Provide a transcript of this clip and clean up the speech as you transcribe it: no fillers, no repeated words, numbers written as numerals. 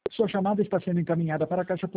Sua chamada está sendo encaminhada para a caixa